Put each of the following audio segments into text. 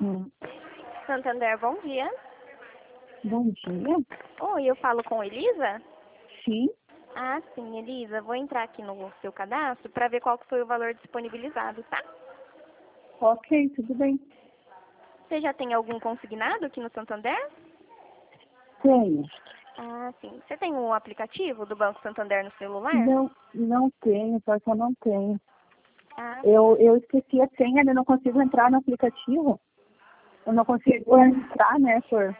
Uhum. Santander, bom dia. Bom dia. Oi, eu falo com Elisa? Sim. Ah, sim, Elisa. Vou entrar aqui no seu cadastro para ver qual que foi o valor disponibilizado, tá? Ok, tudo bem. Você já tem algum consignado aqui no Santander? Tenho. Ah, sim. Você tem um aplicativo do Banco Santander no celular? Não tenho, só que eu não tenho. Ah, Eu esqueci a senha, eu não consigo entrar no aplicativo. Eu não consigo entrar, né,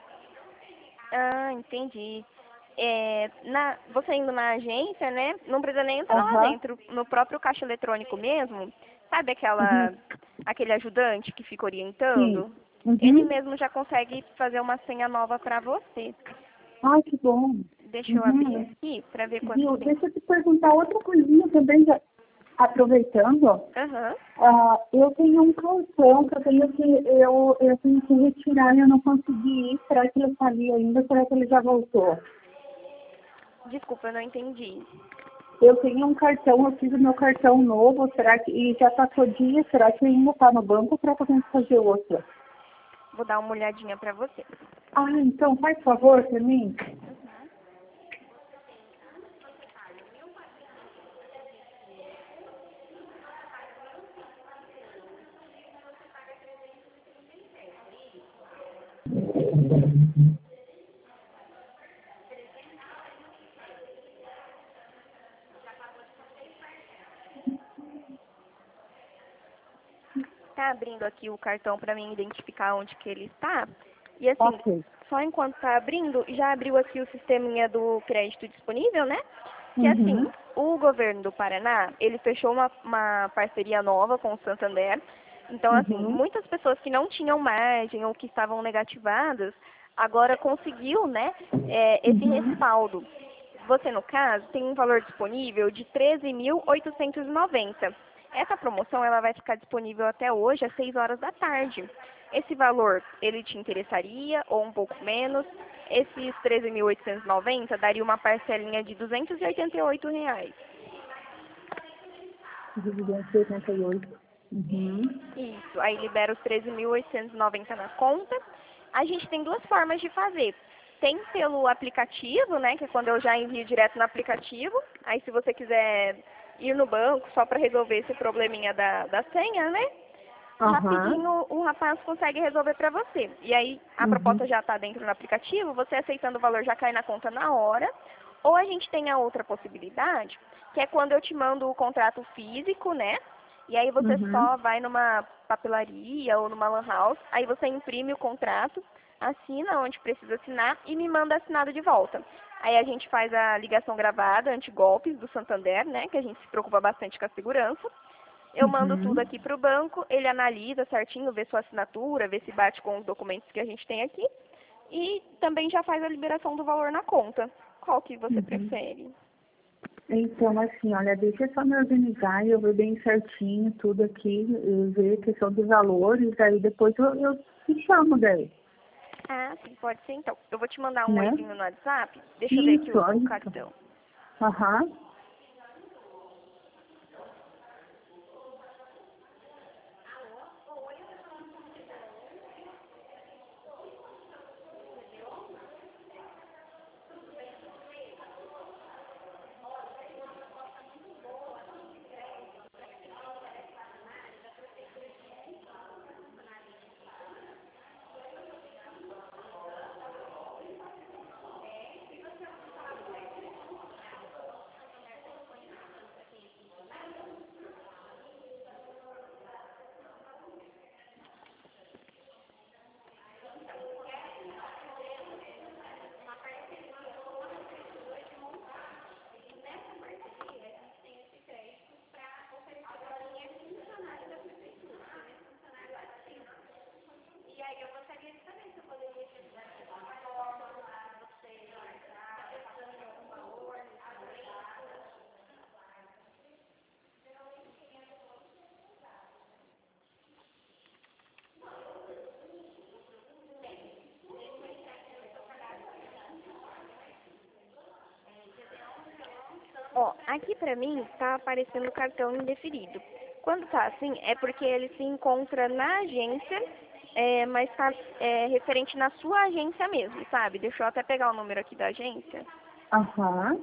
entendi. Você indo na agência, né? Não precisa nem entrar lá Aham. dentro, no próprio caixa eletrônico mesmo. Sabe Uhum. aquele ajudante que fica Sim. orientando? Ele Uhum. mesmo já consegue fazer uma senha nova para você. Ai, que bom. Deixa eu abrir Uhum. aqui para ver quanto que Viu? tem. Deixa eu te perguntar outra coisinha também, já aproveitando. Aham. Eu tenho um cartão que eu tenho que retirar e eu não consegui ir. Será que ele está ali ainda? Será que ele já voltou? Desculpa, eu não entendi. Eu tenho um cartão, eu fiz o meu cartão novo, e já passou dia, será que ainda está no banco para poder fazer outro? Vou dar uma olhadinha para você. Ah, então faz favor para mim. Tá abrindo aqui o cartão para mim identificar onde que ele está. E assim, Ok. só enquanto tá abrindo, já abriu aqui o sisteminha do crédito disponível, né? Que assim, Uhum. o governo do Paraná, ele fechou uma parceria nova com o Santander. Então, assim, Uhum. muitas pessoas que não tinham margem ou que estavam negativadas, agora conseguiu, né, esse Uhum. respaldo. Você, no caso, tem um valor disponível de 13.890. Essa promoção ela vai ficar disponível até hoje, às 6 horas da tarde. Esse valor, ele te interessaria ou um pouco menos? Esses 13.890 daria uma parcelinha de R$ 288. 288. Uhum. Isso, aí libera os 13.890 na conta. A gente tem duas formas de fazer. Tem pelo aplicativo, né, que é quando eu já envio direto no aplicativo. Aí se você quiser ir no banco só para resolver esse probleminha da senha, né, Aham. rapidinho o rapaz consegue resolver para você. E aí a proposta Uhum. já está dentro do aplicativo, você aceitando o valor já cai na conta na hora. Ou a gente tem a outra possibilidade, que é quando eu te mando o contrato físico, né? E aí você Uhum. só vai numa papelaria ou numa lan house, aí você imprime o contrato, assina onde precisa assinar e me manda assinado de volta. Aí a gente faz a ligação gravada anti-golpes do Santander, né? Que a gente se preocupa bastante com a segurança. Eu mando tudo Uhum. aqui para o banco, ele analisa certinho, vê sua assinatura, vê se bate com os documentos que a gente tem aqui e também já faz a liberação do valor na conta. Qual que você Uhum. prefere? Então, assim, olha, deixa eu só me organizar e eu ver bem certinho tudo aqui, eu ver a questão dos valores, aí depois eu te chamo daí, Ah, sim, pode ser então. Eu vou te mandar um né? oizinho no WhatsApp. Deixa eu ver aqui Isso, o isso. cartão. Aham. Ó, aqui pra mim tá aparecendo o cartão indeferido. Quando tá assim, é porque ele se encontra na agência mas tá referente na sua agência mesmo, sabe? Deixa eu até pegar o número aqui da agência. Aham.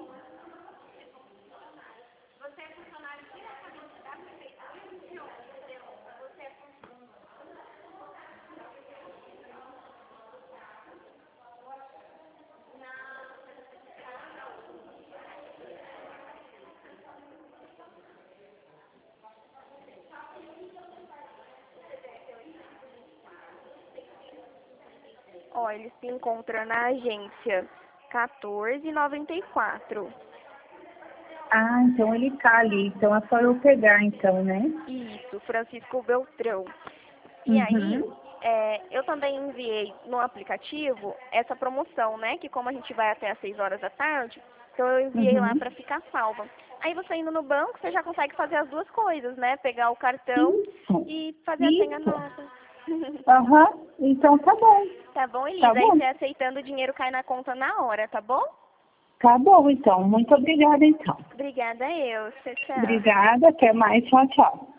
Ó, ele se encontra na agência 1494. Ah, então ele tá ali. Então é só eu pegar, então, né? Isso, Francisco Beltrão. E aí, Uhum. eu também enviei no aplicativo essa promoção, né? Que como a gente vai até às 6 horas da tarde, então eu enviei lá Uhum. para ficar salva. Aí você indo no banco, você já consegue fazer as duas coisas, né? Pegar o cartão Isso. e fazer a senha Isso. nova. Aham. Então tá bom. Tá bom, Tá Elisa? Aí bom. você aceitando, o dinheiro cai na conta na hora, tá bom? Tá bom, então. Muito obrigada, então. Obrigada eu. Tchau, tchau. Obrigada. Até mais. Tchau, tchau.